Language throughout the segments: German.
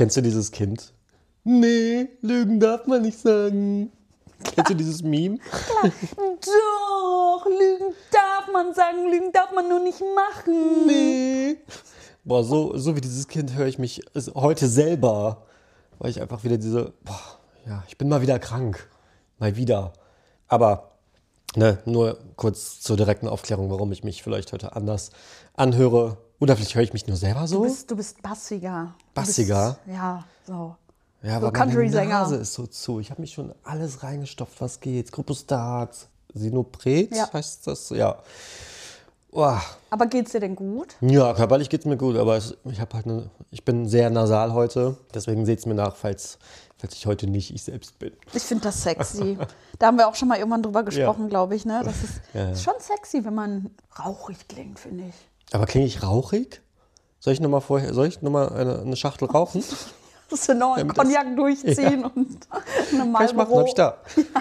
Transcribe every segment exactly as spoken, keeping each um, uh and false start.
Kennst du dieses Kind? Nee, Lügen darf man nicht sagen. Klar. Kennst du dieses Meme? Klar. Doch, Lügen darf man sagen, Lügen darf man nur nicht machen. Nee. Boah, so, so wie dieses Kind höre ich mich heute selber, weil ich einfach wieder diese, boah, ja, ich bin mal wieder krank. Mal wieder. Aber, ne, nur kurz zur direkten Aufklärung, warum ich mich vielleicht heute anders anhöre. Oder vielleicht höre ich mich nur selber so. Du bist, du bist bassiger. Bassiger? Du bist, ja, so. Ja, so aber meine Country-Sänger. Nase ist so zu. Ich habe mich schon alles reingestopft, was geht. Skrupustat, Sinopret, Ja. heißt das? Ja. Oh. Aber geht's dir denn gut? Ja, körperlich geht's mir gut, aber es, ich habe halt eine, ich bin sehr nasal heute. Deswegen seht's mir nach, falls, falls ich heute nicht ich selbst bin. Ich finde das sexy. Da haben wir auch schon mal irgendwann drüber gesprochen, Ja. glaube ich. Ne? Das ist, Ja, ja. ist schon sexy, wenn man rauchig klingt, finde ich. Aber klinge ich rauchig? Soll ich nochmal vorher, soll ich nochmal eine, eine Schachtel rauchen? Dass wir noch einen Damit das- Cognac durchziehen Ja. und eine Kann ich machen, Marlboro. hab ich da.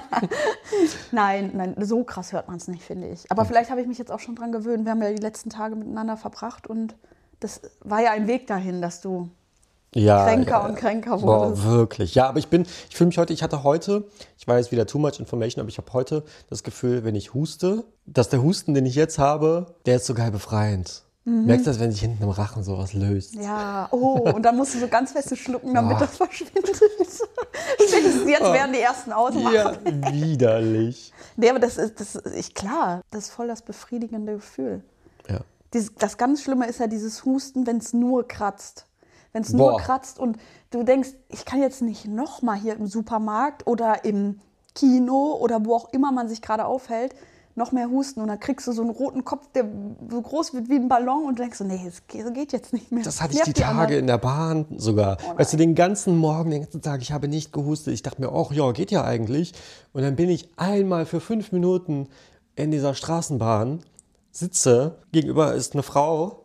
Nein, nein, so krass hört man es nicht, finde ich. Aber vielleicht habe ich mich jetzt auch schon dran gewöhnt. Wir haben ja die letzten Tage miteinander verbracht und das war ja ein Weg dahin, dass du Ja, kränker ja. und kränker Boah, wurdest. wirklich. Ja, aber ich bin, ich fühle mich heute, ich hatte heute, ich weiß wieder too much information, aber ich habe heute das Gefühl, wenn ich huste, dass der Husten, den ich jetzt habe, der ist so geil befreiend. Merkst du das, wenn sich hinten im Rachen sowas löst? Ja, oh, und dann musst du so ganz feste schlucken, damit Boah. das verschwindet. Spätestens jetzt werden die ersten ausmachen. Ja, widerlich. Nee, aber das ist, das ist ich, klar, das ist voll das befriedigende Gefühl. Ja. Dieses, das ganz Schlimme ist ja dieses Husten, wenn es nur kratzt. Wenn es nur Boah. kratzt und du denkst, ich kann jetzt nicht nochmal hier im Supermarkt oder im Kino oder wo auch immer man sich gerade aufhält, noch mehr husten. Und dann kriegst du so einen roten Kopf, der so groß wird wie ein Ballon und du denkst so, nee, das geht, das geht jetzt nicht mehr. Das hatte ich Nervt die Tage anderen. in der Bahn sogar. Oh nein. weißt du, den ganzen Morgen, den ganzen Tag, ich habe nicht gehustet. Ich dachte mir, ach ja, geht ja eigentlich. Und dann bin ich einmal für fünf Minuten in dieser Straßenbahn, sitze, gegenüber ist eine Frau,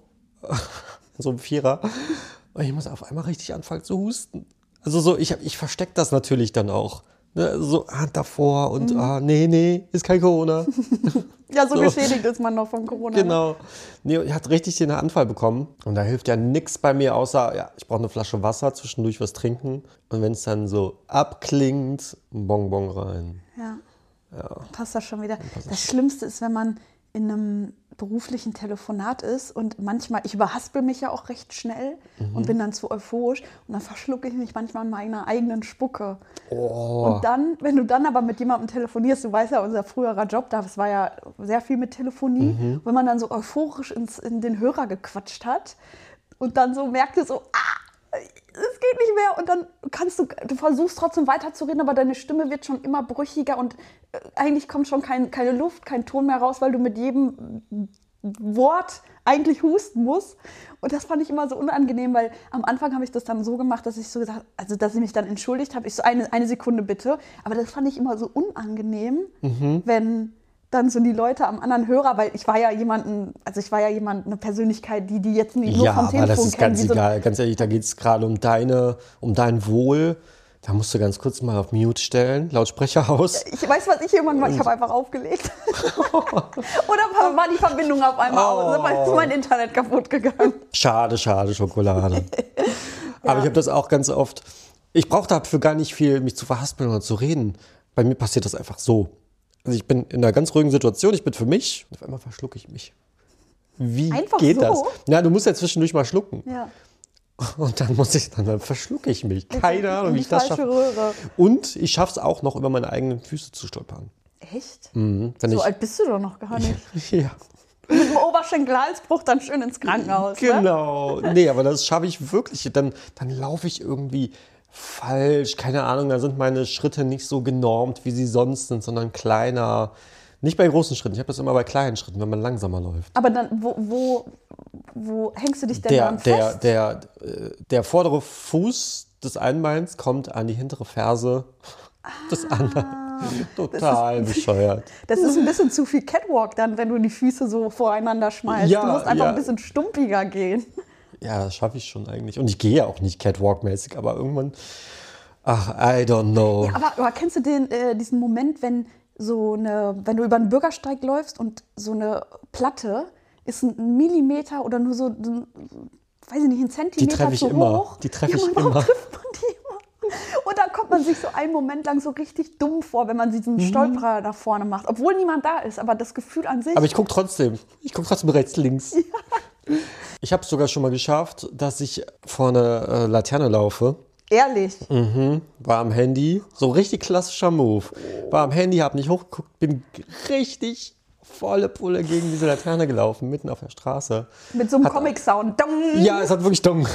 so ein Vierer, und ich muss auf einmal richtig anfangen zu husten. Also so, ich, hab- ich verstecke das natürlich dann auch. Ne? So Hand davor und, Mhm. ah, nee, nee, ist kein Corona. Ja, so, So. geschädigt ist man noch von Corona. ne? Genau. Nee, ich hatte richtig den Anfall bekommen. Und da hilft ja nichts bei mir, außer, ja, ich brauche eine Flasche Wasser, zwischendurch was trinken. Und wenn es dann so abklingt, ein Bonbon rein. Ja. Ja. Passt das schon wieder. passt Das Schlimmste ist, wenn man in einem beruflichen Telefonat ist und manchmal, ich überhaspel mich ja auch recht schnell Mhm. und bin dann zu euphorisch und dann verschlucke ich mich manchmal in meiner eigenen Spucke. Oh. Und dann, wenn du dann aber mit jemandem telefonierst, du weißt ja, unser früherer Job, das war ja sehr viel mit Telefonie, Mhm. wenn man dann so euphorisch ins, in den Hörer gequatscht hat und dann so merkte so, ah, es geht nicht mehr und dann kannst du, du versuchst trotzdem weiterzureden, aber deine Stimme wird schon immer brüchiger und äh, eigentlich kommt schon kein, keine Luft, kein Ton mehr raus, weil du mit jedem Wort eigentlich husten musst. Und das fand ich immer so unangenehm, weil am Anfang habe ich das dann so gemacht, dass ich so gesagt, also dass ich mich dann entschuldigt habe, ich so eine, eine Sekunde bitte, aber das fand ich immer so unangenehm, wenn dann so die Leute am anderen Hörer, weil ich war ja jemanden, also ich war ja jemand, eine Persönlichkeit, die die jetzt nicht nur Ja, vom aber Telefon das ist kennen. ganz wie so- egal. Ganz ehrlich, da geht es gerade um deine, um dein Wohl. Da musst du ganz kurz mal auf Mute stellen, Lautsprecher aus. Ich weiß, was ich irgendwann mache. Ich habe einfach aufgelegt. Oder war die Verbindung auf einmal aus? Dann ist mein Internet kaputt gegangen. Schade, schade, Schokolade. Aber ich habe das auch ganz oft. Ich brauche dafür gar nicht viel, mich zu verhaspeln oder zu reden. Bei mir passiert das einfach so. Also ich bin in einer ganz ruhigen Situation, ich bin für mich und auf einmal verschlucke ich mich. Wie Einfach geht so? das? Ja, du musst ja zwischendurch mal schlucken. Ja. Und dann muss ich, dann, dann verschlucke ich mich. Keine Ahnung, In wie die ich das falsche schaffe. Röhre. Und ich schaffe es auch noch, über meine eigenen Füße zu stolpern. Echt? Mhm. Wenn So ich, alt bist du doch noch gar nicht. ja, Mit dem Oberschenkelhalsbruch dann schön ins Krankenhaus. Ne? genau. Nee, aber das schaffe ich wirklich. Dann, dann laufe ich irgendwie falsch. Keine Ahnung, da sind meine Schritte nicht so genormt, wie sie sonst sind, sondern kleiner. Nicht bei großen Schritten. Ich habe das immer bei kleinen Schritten, wenn man langsamer läuft. Aber dann, wo, wo, wo hängst du dich denn Der, dann der, fest? der, äh, der vordere Fuß des einen Beins kommt an die hintere Ferse des anderen. Total bescheuert. Das ist ein bisschen zu viel Catwalk dann, wenn du die Füße so voreinander schmeißt. Ja, du musst einfach ja. ein bisschen stumpiger gehen. Ja, das schaffe ich schon eigentlich. Und ich gehe ja auch nicht Catwalk-mäßig, aber irgendwann, ach, I don't know. Aber, aber kennst du den, äh, diesen Moment, wenn so eine, wenn du über einen Bürgersteig läufst und so eine Platte ist ein Millimeter oder nur so, so weiß ich nicht, ein Die Zentimeter treffe ich zu immer. hoch? Die treffe ja, ich warum immer. trifft man sich so einen Moment lang so richtig dumm vor, wenn man diesen Stolperer nach vorne macht. Obwohl niemand da ist, aber das Gefühl an sich. Aber ich gucke trotzdem. Ich gucke trotzdem rechts, links. Ja. Ich habe es sogar schon mal geschafft, dass ich vor einer äh, Laterne laufe. Ehrlich? Mhm. War am Handy. So richtig klassischer Move. War am Handy, habe nicht hochgeguckt, bin richtig volle Pulle gegen diese Laterne gelaufen, mitten auf der Straße. Mit so einem Comic-Sound. Ja, es hat wirklich dumm.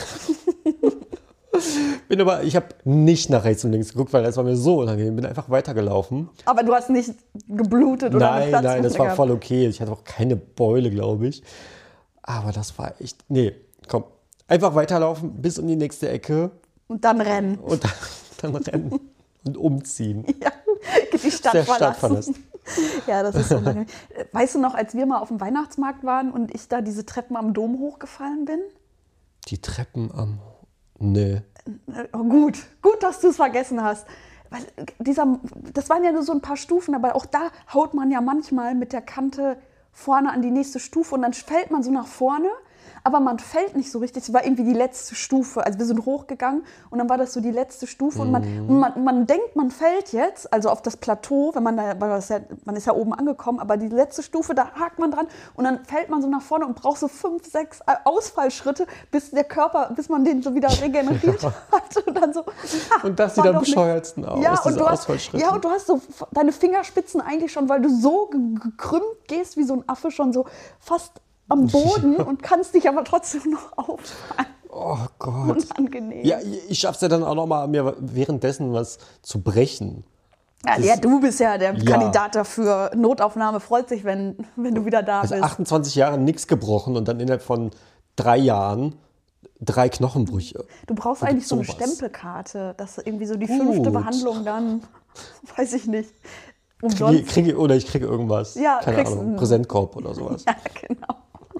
Bin aber, ich habe nicht nach rechts und links geguckt, weil das war mir so unangenehm. Bin einfach weitergelaufen. Aber du hast nicht geblutet oder Nein, Platz nein, das war gehabt. voll okay. Ich hatte auch keine Beule, glaube ich. Aber das war echt, nee, komm. Einfach weiterlaufen bis um die nächste Ecke. Und dann rennen. Und dann, dann rennen und umziehen. Ja, die Stadt Der verlassen. Stadt verlassen. Ja, das ist so unangenehm. Weißt du noch, als wir mal auf dem Weihnachtsmarkt waren und ich da diese Treppen am Dom hochgefallen bin? Die Treppen am... Nee. Oh, gut, gut, dass du es vergessen hast. Weil dieser, das waren ja nur so ein paar Stufen, aber auch da haut man ja manchmal mit der Kante vorne an die nächste Stufe und dann fällt man so nach vorne, aber man fällt nicht so richtig. Es war irgendwie die letzte Stufe. Also wir sind hochgegangen und dann war das so die letzte Stufe Mhm. und, man, und man, man denkt, man fällt jetzt, also auf das Plateau, wenn man da, weil das ja, man ist ja oben angekommen, aber die letzte Stufe, da hakt man dran und dann fällt man so nach vorne und braucht so fünf, sechs Ausfallschritte, bis der Körper, bis man den so wieder regeneriert hat und dann so. Ah, Und das sieht am bescheuertsten aus, ja, diese und du hast, Ausfallschritte. ja, und du hast so deine Fingerspitzen eigentlich schon, weil du so ge- gekrümmt gehst wie so ein Affe, schon so fast am Boden und kannst dich aber trotzdem noch auffangen. Oh Gott. Unangenehm. Ja, ich schaff's ja dann auch noch mal, mir währenddessen was zu brechen. Ja, Das- ja, du bist ja der Ja. Kandidat dafür. Notaufnahme freut sich, wenn, wenn du wieder da Also bist. achtundzwanzig Jahre nichts gebrochen und dann innerhalb von drei Jahren drei Knochenbrüche. Du brauchst Wo eigentlich gibt's so eine sowas? Stempelkarte, dass irgendwie so die Gut. fünfte Behandlung dann, weiß ich nicht, Kriege, umsonst. kriege, oder ich kriege irgendwas. Ja, Keine kriegst Ahnung, einen- Präsentkorb oder sowas. Ja, genau.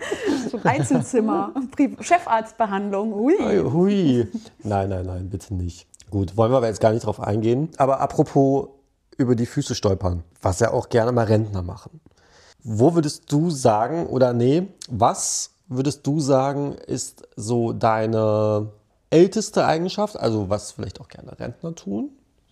So ein Einzelzimmer, Pri- Chefarztbehandlung. Ui. Ui, Hui. Nein, nein, nein, bitte nicht. Gut, wollen wir aber jetzt gar nicht drauf eingehen. Aber apropos über die Füße stolpern, was ja auch gerne mal Rentner machen. Wo würdest du sagen, oder nee, was würdest du sagen, ist so deine älteste Eigenschaft, also was vielleicht auch gerne Rentner tun?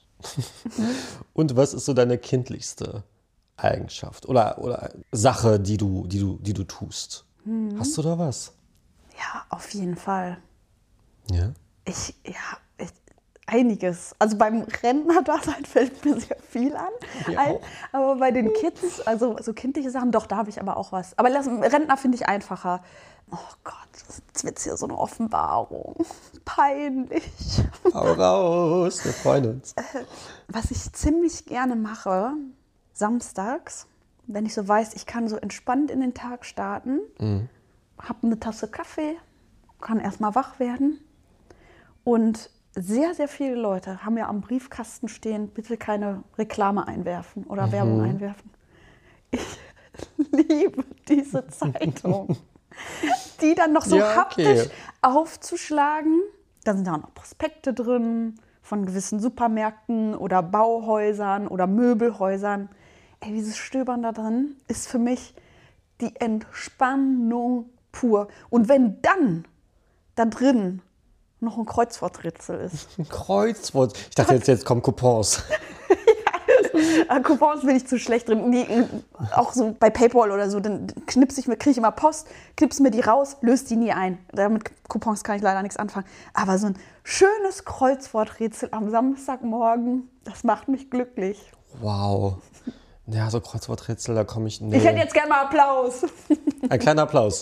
Und was ist so deine kindlichste Eigenschaft oder, oder Sache, die du, die du, die du tust? Hast du da was? Ja, auf jeden Fall. Ja. Ich, ja, ich, einiges. Also beim Rentner-Dasein fällt mir sehr viel an. Mir ein, auch. aber bei den Kids, also so kindliche Sachen, doch, da habe ich aber auch was. Aber lass, Rentner finde ich einfacher. Oh Gott, jetzt wird es hier so eine Offenbarung. Peinlich. Hau raus, wir freuen uns. Was ich ziemlich gerne mache, samstags, wenn ich so weiß, ich kann so entspannt in den Tag starten, Mhm. habe eine Tasse Kaffee, kann erstmal wach werden. Und sehr, sehr viele Leute haben ja am Briefkasten stehen, bitte keine Reklame einwerfen oder Mhm. Werbung einwerfen. Ich liebe diese Zeitung. Die dann noch so Ja, okay. haptisch aufzuschlagen. Da sind ja auch noch Prospekte drin von gewissen Supermärkten oder Bauhäusern oder Möbelhäusern. Ey, dieses Stöbern da drin ist für mich die Entspannung pur. Und wenn dann da drin noch ein Kreuzworträtsel ist. Ein Kreuzwort. Ich dachte jetzt, jetzt kommen Coupons. Äh, Coupons bin ich zu schlecht drin. Die, äh, auch so bei PayPal oder so, dann knips ich mir, kriege ich immer Post, knips mir die raus, löse die nie ein. Damit Coupons kann ich leider nichts anfangen. Aber so ein schönes Kreuzworträtsel am Samstagmorgen, das macht mich glücklich. Wow. Ja, so Kreuzworträtsel, da komme ich. Nee. Ich hätte jetzt gerne mal Applaus. Ein kleiner Applaus.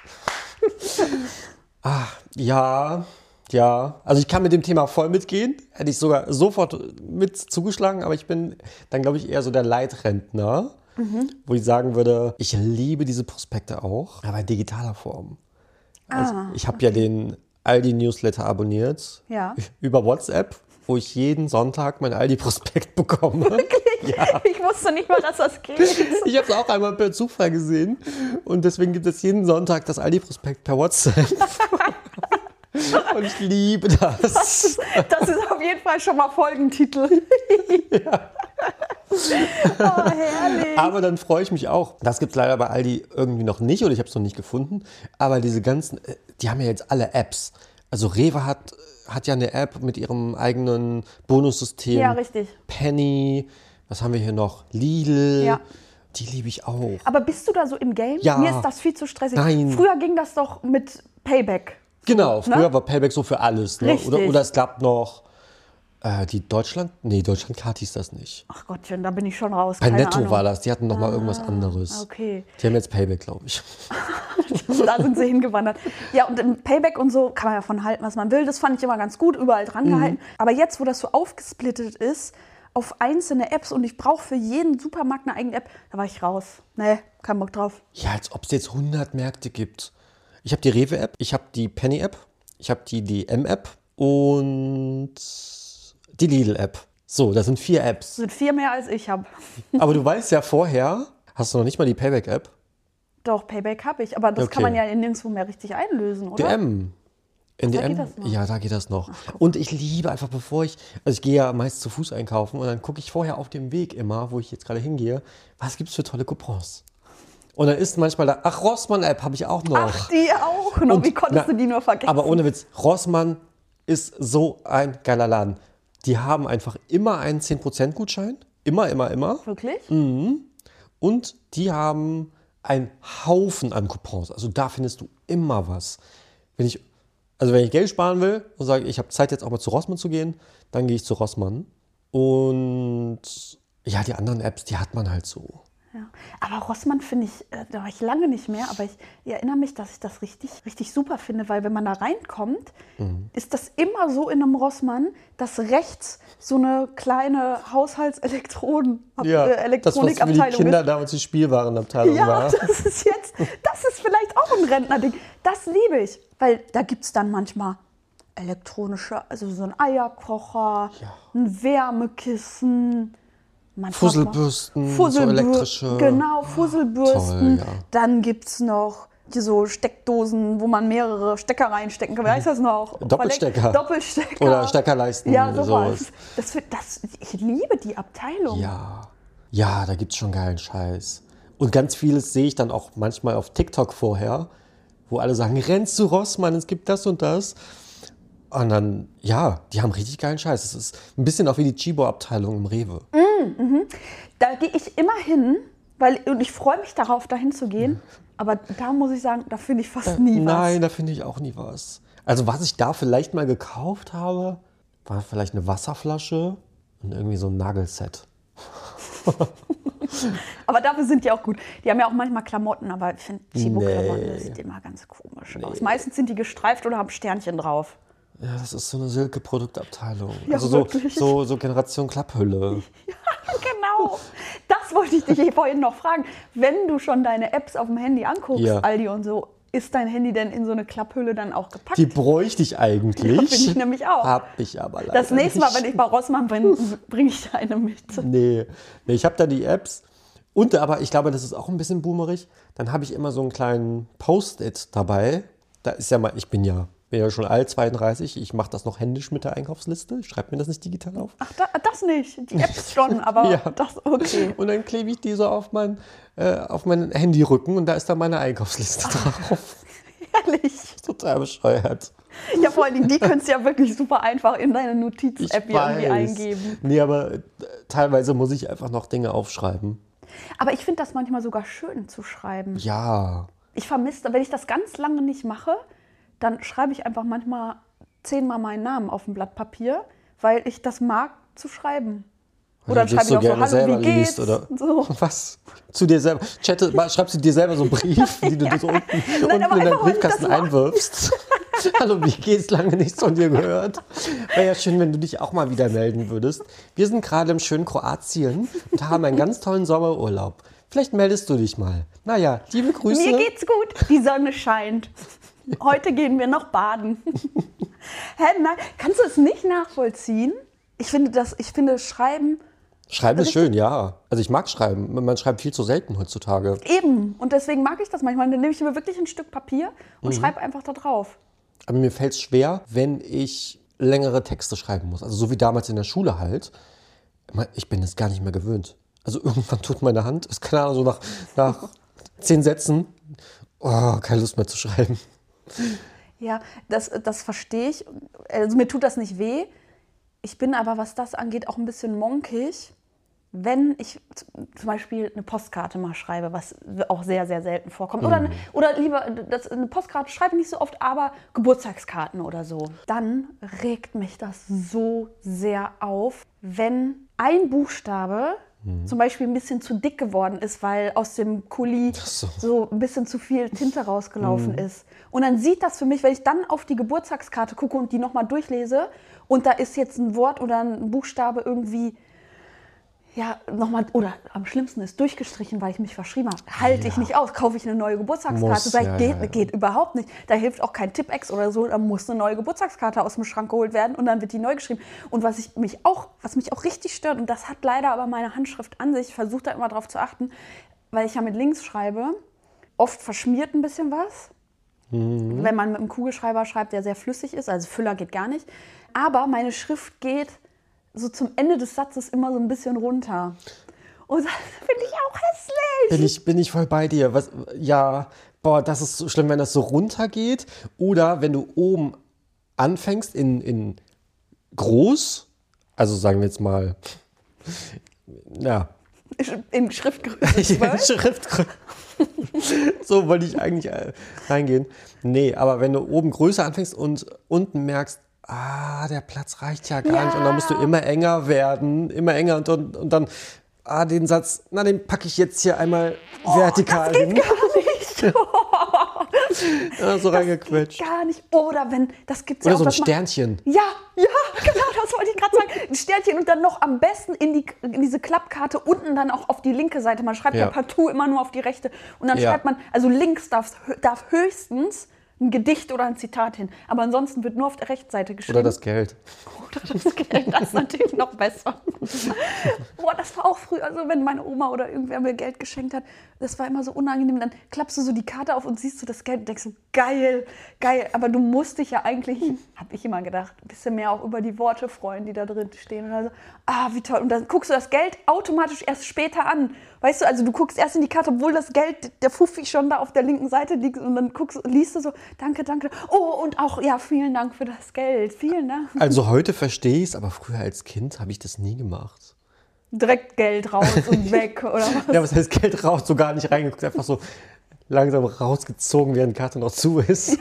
Ah, ja, ja. Also ich kann mit dem Thema voll mitgehen. Hätte ich sogar sofort mit zugeschlagen, aber ich bin dann, glaube ich, eher so der Leitrentner, wo ich sagen würde, ich liebe diese Prospekte auch, aber in digitaler Form. Also Ah, ich habe ja den Aldi-Newsletter abonniert Ja. über WhatsApp, wo ich jeden Sonntag mein Aldi-Prospekt bekomme. Ja. Ich wusste nicht mal, dass das geht. Ich habe es auch einmal per Zufall gesehen und deswegen gibt es jeden Sonntag das Aldi-Prospekt per WhatsApp. Und ich liebe das. Das ist auf jeden Fall schon mal Folgentitel. Ja. Oh, herrlich. Aber dann freue ich mich auch. Das gibt es leider bei Aldi irgendwie noch nicht oder ich habe es noch nicht gefunden. Aber diese ganzen, äh, die haben ja jetzt alle Apps. Also Rewe hat hat ja eine App mit ihrem eigenen Bonussystem. Ja, richtig. Penny, was haben wir hier noch? Lidl. Ja. Die liebe ich auch. Aber bist du da so im Game? Ja. Mir ist das viel zu stressig. Nein. Früher ging das doch mit Payback. Genau, früher ne? war Payback so für alles. Ne? Richtig. Oder, oder es gab noch äh, die Deutschland, nee, Deutschland-Card hieß das nicht. Ach Gottchen, da bin ich schon raus. Bei Keine Netto Ahnung. war das, die hatten noch mal irgendwas anderes. Okay. Die haben jetzt Payback, glaube ich. Da sind sie hingewandert. Ja, und im Payback und so kann man ja von halten, was man will. Das fand ich immer ganz gut, überall dran gehalten. Mhm. Aber jetzt, wo das so aufgesplittet ist auf einzelne Apps und ich brauche für jeden Supermarkt eine eigene App, da war ich raus. Nee, kein Bock drauf. Ja, als ob es jetzt hundert Märkte gibt. Ich habe die Rewe-App, ich habe die Penny-App, ich habe die D M-App und die Lidl-App. So, das sind vier Apps. Das sind vier mehr als ich habe. Aber du weißt ja vorher, hast du noch nicht mal die Payback-App? Doch, Payback habe ich, aber das Okay. kann man ja nirgendwo mehr richtig einlösen, oder? D M. In Da D M? geht das noch. Ja, da geht das noch. Und ich liebe einfach, bevor ich, also ich gehe ja meist zu Fuß einkaufen und dann gucke ich vorher auf dem Weg immer, wo ich jetzt gerade hingehe, was gibt es für tolle Coupons? Und dann ist manchmal da, ach, Rossmann-App habe ich auch noch. Ach, die auch noch. Und Wie konntest na, du die nur vergessen? Aber ohne Witz, Rossmann ist so ein geiler Laden. Die haben einfach immer einen zehn Prozent Gutschein. Immer, immer, immer. Wirklich? Und die haben einen Haufen an Coupons. Also da findest du immer was. Wenn ich, also wenn ich Geld sparen will und sage, ich habe Zeit jetzt auch mal zu Rossmann zu gehen, dann gehe ich zu Rossmann. Und ja, die anderen Apps, die hat man halt so. Ja. Aber Rossmann finde ich, äh, da war ich lange nicht mehr, aber ich, ich erinnere mich, dass ich das richtig, richtig super finde, weil wenn man da reinkommt, Mhm. ist das immer so in einem Rossmann, dass rechts so eine kleine Haushaltselektronen äh, das, was für die Elektronikabteilung Kinder ist. damals die Spielwarenabteilung Ja, war. das ist jetzt, das ist vielleicht auch ein Rentnerding. Das liebe ich, weil da gibt es dann manchmal elektronische, also so ein Eierkocher, ein Wärmekissen, manchmal Fusselbürsten, so Fusselbür- elektrische. Genau, Fusselbürsten. Toll, ja. Dann gibt es noch hier so Steckdosen, wo man mehrere Stecker reinstecken kann. Wie heißt das noch? Doppelstecker. Doppelstecker. Oder Steckerleisten. Ja, sowas. sowas. Das, wird- das, ich liebe die Abteilung. Ja, ja, da gibt es schon geilen Scheiß. Und ganz vieles sehe ich dann auch manchmal auf TikTok vorher, wo alle sagen, renn zu Rossmann, es gibt das und das. Und dann, ja, die haben richtig geilen Scheiß. Es ist ein bisschen auch wie die Chibo-Abteilung im Rewe. Da gehe ich immer hin, weil und ich freue mich darauf, dahin zu gehen. Aber da muss ich sagen, da finde ich fast nie was. Nein, da finde ich auch nie was. Also was ich da vielleicht mal gekauft habe, war vielleicht eine Wasserflasche und irgendwie so ein Nagelset. Aber dafür sind die auch gut. Die haben ja auch manchmal Klamotten, aber ich finde Chibo-Klamotten, Nee. das sieht immer ganz komisch aus. Meistens sind die gestreift oder haben Sternchen drauf. Ja, das ist so eine Silke-Produktabteilung. Ja, also so, wirklich. so, so Generation Klapphülle. Genau. Das wollte ich dich vorhin noch fragen. Wenn du schon deine Apps auf dem Handy anguckst, Ja. Aldi und so, ist dein Handy denn in so eine Klapphülle dann auch gepackt? Die bräuchte ich eigentlich. Ja, finde ich nämlich auch. Hab ich aber leider Das nächste Mal, nicht. wenn ich bei Rossmann bin, bringe ich eine mit. Nee, nee, ich habe da die Apps. Und aber ich glaube, das ist auch ein bisschen boomerig. Dann habe ich immer so einen kleinen Post-it dabei. Da ist ja mal, ich bin ja, bin ja schon alt, zweiunddreißig. Ich mache das noch händisch mit der Einkaufsliste. Ich schreibe mir das nicht digital auf. Ach, da, das nicht. Die Apps schon, aber Ja. das okay. Und dann klebe ich die so auf mein, äh, auf meinen Handyrücken und da ist dann meine Einkaufsliste drauf. Ehrlich. Total bescheuert. Ja, vor allem, die könntest du ja wirklich super einfach in deine Ich Notiz-App hier irgendwie weiß. eingeben. Nee, aber äh, teilweise muss ich einfach noch Dinge aufschreiben. Aber ich finde das manchmal sogar schön zu schreiben. Ja. Ich vermisse, wenn ich das ganz lange nicht mache, dann schreibe ich einfach manchmal zehnmal meinen Namen auf ein Blatt Papier, weil ich das mag zu schreiben. Oder dann Weil du schreibe ich auch so, gerne hallo, selber wie geht's? liest, oder? So. Was? Zu dir selber? Chatte, mal, schreibst du dir selber so einen Brief, den du so unten, unten aber in deinen einfach, weil ich Briefkasten das mag. einwirfst? Hallo, wie geht's? Lange nichts von dir gehört. Wäre ja schön, wenn du dich auch mal wieder melden würdest. Wir sind gerade im schönen Kroatien und haben einen ganz tollen Sommerurlaub. Vielleicht meldest du dich mal. Naja, liebe Grüße. Mir geht's gut, die Sonne scheint. Heute gehen wir noch baden. Hä, nein, kannst du es nicht nachvollziehen? Ich finde, das, ich finde Schreiben Schreiben ist Richtig. schön, ja. Also ich mag schreiben. Man schreibt viel zu selten heutzutage. eben. Und deswegen mag ich das manchmal. Dann nehme ich mir wirklich ein Stück Papier und Mhm. schreibe einfach da drauf. Aber mir fällt es schwer, wenn ich längere Texte schreiben muss. Also so wie damals in der Schule halt. Ich bin es gar nicht mehr gewöhnt. Also irgendwann tut meine Hand, ist keine Ahnung, so nach, nach zehn Sätzen, oh, keine Lust mehr zu schreiben. Ja, das, das verstehe ich. Also mir tut das nicht weh. Ich bin aber, was das angeht, auch ein bisschen monkig, wenn ich zum Beispiel eine Postkarte mal schreibe, was auch sehr, sehr selten vorkommt. Mhm. Oder, oder lieber, das, eine Postkarte schreibe ich nicht so oft, aber Geburtstagskarten oder so. Dann regt mich das so sehr auf, wenn ein Buchstabe mhm. zum Beispiel ein bisschen zu dick geworden ist, weil aus dem Kuli so. so ein bisschen zu viel Tinte rausgelaufen mhm. ist. Und dann sieht das für mich, wenn ich dann auf die Geburtstagskarte gucke und die nochmal durchlese und da ist jetzt ein Wort oder ein Buchstabe irgendwie ja, nochmal, oder am schlimmsten ist durchgestrichen, weil ich mich verschrieben habe. Halte ja. ich nicht aus, kaufe ich eine neue Geburtstagskarte. Muss, Sag ich, ja, geht, ja. geht überhaupt nicht. Da hilft auch kein Tippex oder so, da muss eine neue Geburtstagskarte aus dem Schrank geholt werden und dann wird die neu geschrieben. Und was ich mich auch, was mich auch richtig stört, und das hat leider aber meine Handschrift an sich, ich versuche da immer drauf zu achten, weil ich ja mit links schreibe, oft verschmiert ein bisschen was. Mhm. Wenn man mit einem Kugelschreiber schreibt, der sehr flüssig ist, also Füller geht gar nicht. Aber meine Schrift geht so zum Ende des Satzes immer so ein bisschen runter. Und das finde ich auch hässlich. Bin ich, bin ich voll bei dir. Was, ja, boah, das ist so schlimm, wenn das so runtergeht. Oder wenn du oben anfängst in, in groß, also sagen wir jetzt mal, ja. In Schriftgröße. In Schriftgröße. So wollte ich eigentlich reingehen. Nee, aber wenn du oben größer anfängst und unten merkst, ah, der Platz reicht ja gar ja. nicht. Und dann musst du immer enger werden, immer enger. Und, und, und dann, ah, den Satz, na, den packe ich jetzt hier einmal oh, vertikal das geht hin. Gar nicht. Oh. Ja, so reingequetscht. Gar nicht. Oder wenn, das gibt's Oder ja auch. so ein Sternchen. Man, ja, ja, genau, das wollte ich gerade sagen. Ein Sternchen und dann noch am besten in, die, in diese Klappkarte unten dann auch auf die linke Seite. Man schreibt ja, ja partout immer nur auf die rechte. Und dann ja. schreibt man, also links darf, darf höchstens ein Gedicht oder ein Zitat hin. Aber ansonsten wird nur auf der rechten Seite geschrieben. Oder das Geld. Oder das Geld, das ist natürlich noch besser. Boah, das war auch früher so, wenn meine Oma oder irgendwer mir Geld geschenkt hat. Das war immer so unangenehm. Dann klappst du so die Karte auf und siehst du das Geld und denkst so, geil, geil. Aber du musst dich ja eigentlich, habe ich immer gedacht, ein bisschen mehr auch über die Worte freuen, die da drin stehen. Oder so. Ah, wie toll. Und dann guckst du das Geld automatisch erst später an. Weißt du, also du guckst erst in die Karte, obwohl das Geld, der Fuffi schon da auf der linken Seite liegt. Und dann guckst, liest du so, danke, danke. Oh, und auch, ja, vielen Dank für das Geld. Vielen Dank. Also heute verstehe ich es, aber früher als Kind habe ich das nie gemacht. Direkt Geld raus und weg, oder was? Ja, was heißt Geld raus? So gar nicht reingeguckt, einfach so langsam rausgezogen, während die Karte noch zu ist.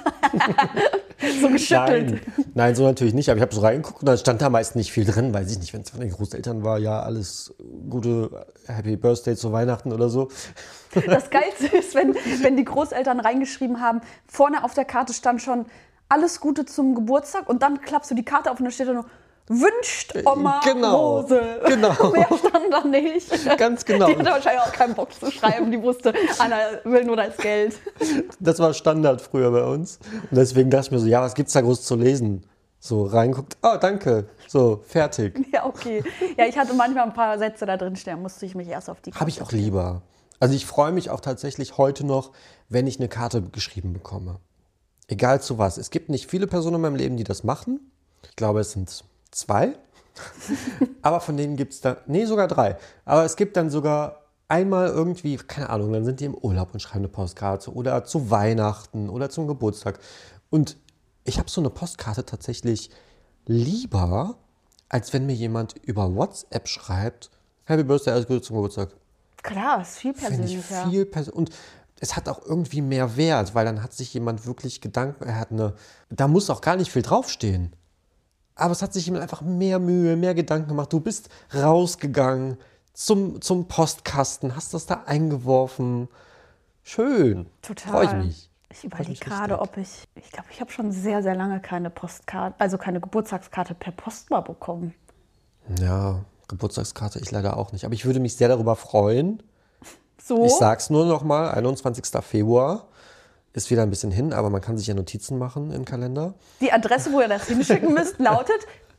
So geschüttelt. Nein, nein, so natürlich nicht. Aber ich habe so reingeguckt und dann stand da meist nicht viel drin. Weiß ich nicht, wenn es von den Großeltern war, ja, alles Gute, Happy Birthday zu Weihnachten oder so. Das Geilste ist, wenn, wenn die Großeltern reingeschrieben haben, vorne auf der Karte stand schon alles Gute zum Geburtstag und dann klappst du die Karte auf und dann steht da nur, wünscht Oma genau, Rose. Genau. Mehr stand da nicht. Ganz genau. Die hatte wahrscheinlich auch keinen Bock zu schreiben. Die wusste, Anna will nur das Geld. Das war Standard früher bei uns. Und deswegen dachte ich mir so, ja, was gibt's da groß zu lesen? So reinguckt, oh, danke, so, fertig. Ja, okay. Ja, ich hatte manchmal ein paar Sätze da drin stehen, musste ich mich erst auf die Karte Habe ich auch lieber. Also ich freue mich auch tatsächlich heute noch, wenn ich eine Karte geschrieben bekomme. Egal zu was. Es gibt nicht viele Personen in meinem Leben, die das machen. Ich glaube, es sind zwei. Aber von denen gibt es da, nee, sogar drei. Aber es gibt dann sogar einmal irgendwie, keine Ahnung, dann sind die im Urlaub und schreiben eine Postkarte oder zu Weihnachten oder zum Geburtstag. Und ich habe so eine Postkarte tatsächlich lieber, als wenn mir jemand über WhatsApp schreibt, Happy Birthday, alles Gute zum Geburtstag. Klar, ist viel persönlicher. Viel pers- und es hat auch irgendwie mehr Wert, weil dann hat sich jemand wirklich Gedanken, er hat eine, da muss auch gar nicht viel draufstehen. Aber es hat sich jemand einfach mehr Mühe, mehr Gedanken gemacht. Du bist rausgegangen zum, zum Postkasten, hast das da eingeworfen. Schön. Total. Freue ich mich. Ich überlege gerade, ob ich, ich glaube, ich habe schon sehr, sehr lange keine Postkarte, also keine Geburtstagskarte per Post mal bekommen. Ja, Geburtstagskarte ich leider auch nicht. Aber ich würde mich sehr darüber freuen. So? Ich sag's nur noch mal, einundzwanzigster Februar. Ist wieder ein bisschen hin, aber man kann sich ja Notizen machen im Kalender. Die Adresse, wo ihr das hinschicken müsst, lautet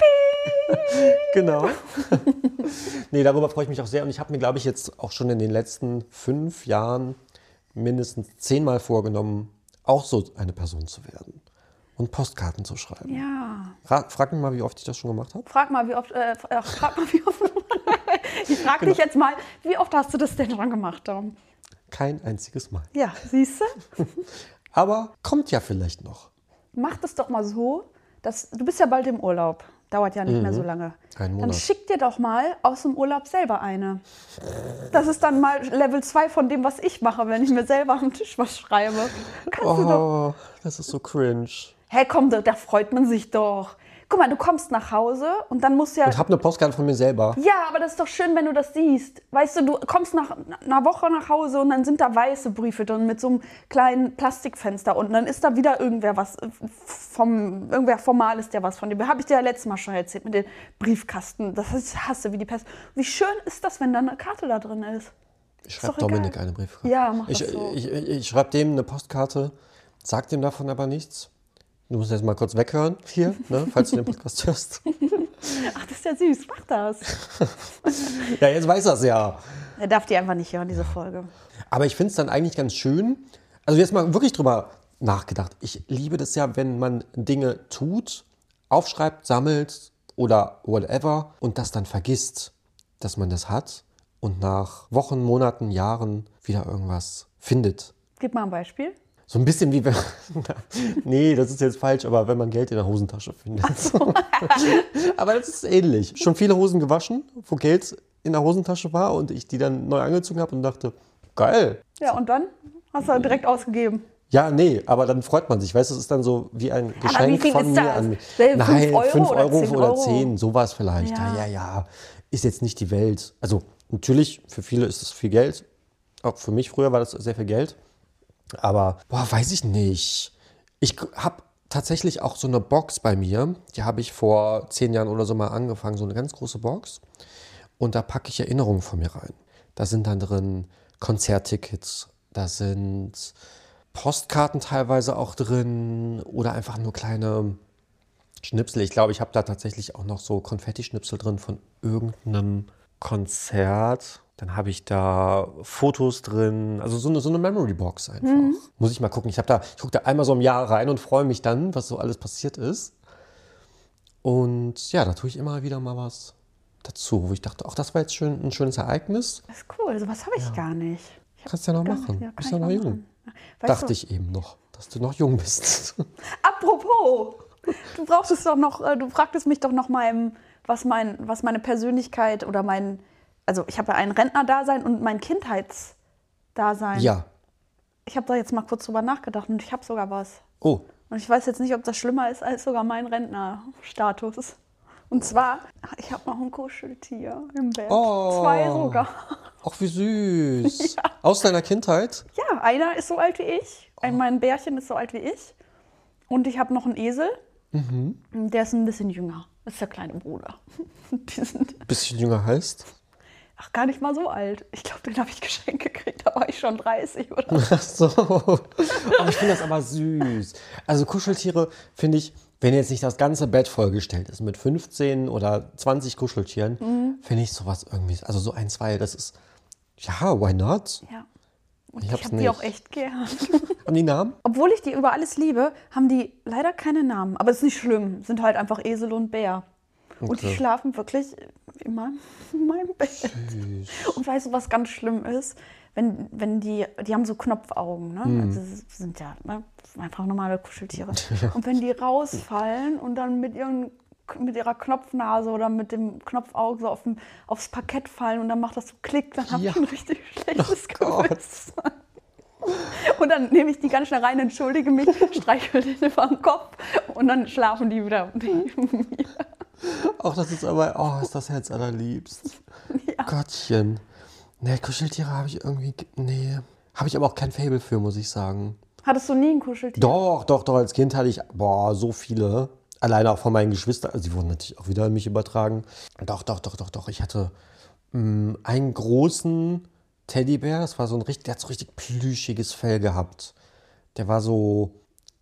Genau. Nee, darüber freue ich mich auch sehr. Und ich habe mir, glaube ich, jetzt auch schon in den letzten fünf Jahren mindestens zehnmal vorgenommen, auch so eine Person zu werden und Postkarten zu schreiben. Ja. Fra- frag mich mal, wie oft ich das schon gemacht habe. Frag mal, wie oft. Äh, frag mal, wie oft. Ich frage Genau. dich jetzt mal, wie oft hast du das denn schon gemacht, Tom? Kein einziges Mal. Ja, siehst du? Aber kommt ja vielleicht noch. mach das doch mal so, dass du bist ja bald im Urlaub. Dauert ja nicht mhm. mehr so lange. Ein Monat. Dann schick dir doch mal aus dem Urlaub selber eine. Das ist dann mal Level zwei von dem, was ich mache, wenn ich mir selber am Tisch was schreibe. Kannst oh, du doch. Das ist so cringe. Hä, hey, komm, da, da freut man sich doch. Guck mal, du kommst nach Hause und dann musst du ja... Und hab eine Postkarte von mir selber. Ja, aber das ist doch schön, wenn du das siehst. Weißt du, du kommst nach einer Woche nach Hause und dann sind da weiße Briefe drin mit so einem kleinen Plastikfenster und dann ist da wieder irgendwer was vom... Irgendwer Formales, der was von dir... Habe ich dir ja letztes Mal schon erzählt mit den Briefkasten. Das hasse wie die Pest. Wie schön ist das, wenn da eine Karte da drin ist? Ich schreibe Dominik egal. eine Briefkarte. Ja, mach ich, das so. Ich, ich, ich schreibe dem eine Postkarte, sag dem davon aber nichts. Du musst jetzt mal kurz weghören hier, ne, falls du den Podcast hörst. Ach, das ist ja süß. Mach das. Ja, jetzt weiß er es ja. Er darf die einfach nicht hören, diese Folge. Aber ich finde es dann eigentlich ganz schön. Also jetzt mal wirklich drüber nachgedacht. Ich liebe das ja, wenn man Dinge tut, aufschreibt, sammelt oder whatever und das dann vergisst, dass man das hat und nach Wochen, Monaten, Jahren wieder irgendwas findet. Gib mal ein Beispiel. So ein bisschen wie wenn... nee, das ist jetzt falsch, aber wenn man Geld in der Hosentasche findet. Ach so. Aber das ist ähnlich. Schon viele Hosen gewaschen, wo Geld in der Hosentasche war und ich die dann neu angezogen habe und dachte, geil. Ja, und dann hast du direkt ausgegeben. Ja, nee, aber dann freut man sich. Weißt du, es ist dann so wie ein Geschenk ja, von mir das? an mich. Nein, fünf Euro oder oder zehn, sowas vielleicht. Ja. ja, ja, ja. Ist jetzt nicht die Welt. Also natürlich, für viele ist es viel Geld. Auch für mich früher war das sehr viel Geld. Aber, boah, weiß ich nicht. Ich habe tatsächlich auch so eine Box bei mir. Die habe ich vor zehn Jahren oder so mal angefangen. So eine ganz große Box. Und da packe ich Erinnerungen von mir rein. Da sind dann drin Konzerttickets. Da sind Postkarten teilweise auch drin. Oder einfach nur kleine Schnipsel. Ich glaube, ich habe da tatsächlich auch noch so Konfetti-Schnipsel drin von irgendeinem Konzert. Dann habe ich da Fotos drin, also so eine, so eine Memory-Box einfach. Mhm. Muss ich mal gucken. Ich, da, ich gucke da einmal so im Jahr rein und freue mich dann, was so alles passiert ist. Und ja, da tue ich immer wieder mal was dazu, wo ich dachte, ach, das war jetzt schön, ein schönes Ereignis. Das ist cool, sowas habe ich ja. gar nicht. Ich Kannst ja noch machen. Ja, bist ja noch jung. Weißt dachte du? Ich eben noch, dass du noch jung bist. Apropos, du brauchtest doch noch, du fragtest mich doch noch mal, was, mein, was meine Persönlichkeit oder mein... Also ich habe ja ein Rentnerdasein und mein Kindheitsdasein. Ja. Ich habe da jetzt mal kurz drüber nachgedacht und ich habe sogar was. Oh. Und ich weiß jetzt nicht, ob das schlimmer ist als sogar mein Rentnerstatus. Und zwar, ich habe noch ein Kuscheltier im Bett. Oh. Zwei sogar. Ach, wie süß. Ja. Aus deiner Kindheit? Ja, einer ist so alt wie ich. Ein, mein Bärchen ist so alt wie ich. Und ich habe noch einen Esel. Mhm. Der ist ein bisschen jünger. Das ist der kleine Bruder. Die sind bisschen jünger heißt? Ach, gar nicht mal so alt. Ich glaube, den habe ich geschenkt gekriegt. Da war ich schon dreißig oder so. Ach so. Aber ich finde das aber süß. Also Kuscheltiere finde ich, wenn jetzt nicht das ganze Bett vollgestellt ist mit fünfzehn oder zwanzig Kuscheltieren, mhm. finde ich sowas irgendwie, also so ein, zwei, das ist, ja, why not? Ja. Und ich, ich habe die auch echt gern. Haben die Namen? Obwohl ich die über alles liebe, haben die leider keine Namen. Aber es ist nicht schlimm. Sind halt einfach Esel und Bär. Okay. Und die schlafen wirklich immer in meinem Bett. Süß. Und weißt du, was ganz schlimm ist? Wenn, wenn die, die haben so Knopfaugen, ne? Mm. Also das sind ja ne? einfach normale Kuscheltiere. Ja. Und wenn die rausfallen und dann mit, ihren, mit ihrer Knopfnase oder mit dem Knopfauge so auf dem, aufs Parkett fallen und dann macht das so Klick, dann habe ja. ich ein richtig schlechtes oh Gewissen. Und dann nehme ich die ganz schnell rein, entschuldige mich, streichel den über den Kopf und dann schlafen die wieder neben mir. Ach, das ist aber, oh, ist das Herz allerliebst. Ja. Gottchen. Nee, Kuscheltiere habe ich irgendwie, nee, habe ich aber auch kein Faible für, muss ich sagen. Hattest du nie ein Kuscheltier? Doch, doch, doch, als Kind hatte ich, boah, so viele. Alleine auch von meinen Geschwistern, also die wurden natürlich auch wieder an mich übertragen. Doch, doch, doch, doch, doch, ich hatte mh, einen großen Teddybär, das war so ein richtig, der hat so richtig plüschiges Fell gehabt. Der war so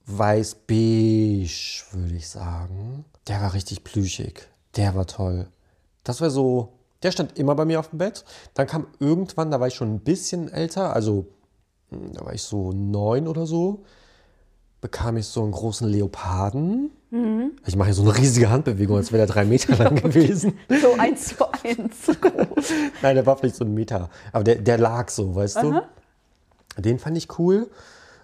weiß-beige, würde ich sagen. Der war richtig plüschig. Der war toll. Das war so, der stand immer bei mir auf dem Bett. Dann kam irgendwann, da war ich schon ein bisschen älter, also da war ich so neun oder so, bekam ich so einen großen Leoparden. Mhm. Ich mache hier so eine riesige Handbewegung, als wäre der drei Meter lang gewesen. So eins zu eins groß. Nein, der war vielleicht so ein Meter. Aber der, der lag so, weißt Aha. du. Den fand ich cool.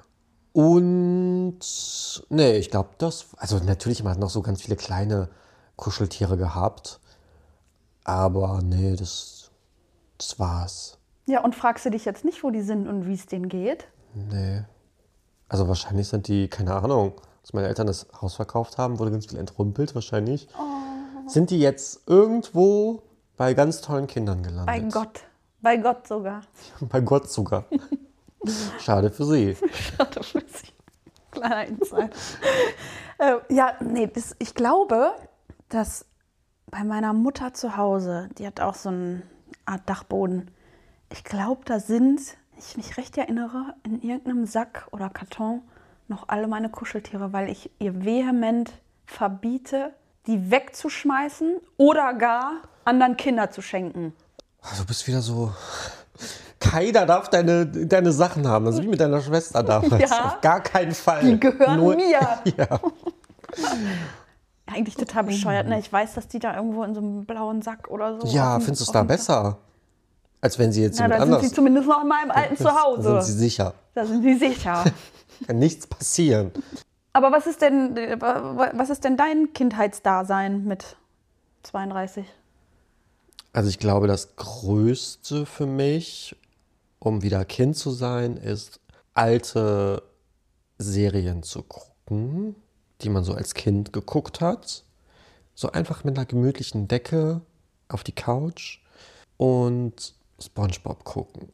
Und nee, ich glaube, das, also natürlich man hat noch so ganz viele kleine Kuscheltiere gehabt, aber nee, das, das war's. Ja, und fragst du dich jetzt nicht, wo die sind und wie es denen geht? Nee. Also wahrscheinlich sind die, keine Ahnung, dass meine Eltern das Haus verkauft haben, wurde ganz viel entrümpelt wahrscheinlich. Sind die jetzt irgendwo bei ganz tollen Kindern gelandet? Bei Gott. Bei Gott sogar. Bei Gott sogar. Schade für sie. Schade für sie. Kleiner Insight. äh, ja, nee, das, ich glaube, dass bei meiner Mutter zu Hause, die hat auch so eine Art Dachboden, ich glaube, da sind, wenn ich mich recht erinnere, in irgendeinem Sack oder Karton noch alle meine Kuscheltiere, weil ich ihr vehement verbiete, die wegzuschmeißen oder gar anderen Kindern zu schenken. Du bist wieder so... Keiner darf deine, deine Sachen haben. Das ist wie mit deiner Schwester damals. Ja. Auf gar keinen Fall. Die gehören Nur, mir. Ja. Eigentlich total bescheuert, ne? Ich weiß, dass die da irgendwo in so einem blauen Sack oder so... Ja, auf dem- findest du es auf da dem- besser? Als wenn sie jetzt Ja, jemand da sind anders... sie zumindest noch in meinem alten Da Zuhause. sind sie sicher. Da sind sie sicher. Kann nichts passieren. Aber was ist denn, was ist denn dein Kindheitsdasein mit zweiunddreißig? Also ich glaube, das Größte für mich, um wieder Kind zu sein, ist alte Serien zu gucken, die man so als Kind geguckt hat. So einfach mit einer gemütlichen Decke auf die Couch und SpongeBob gucken.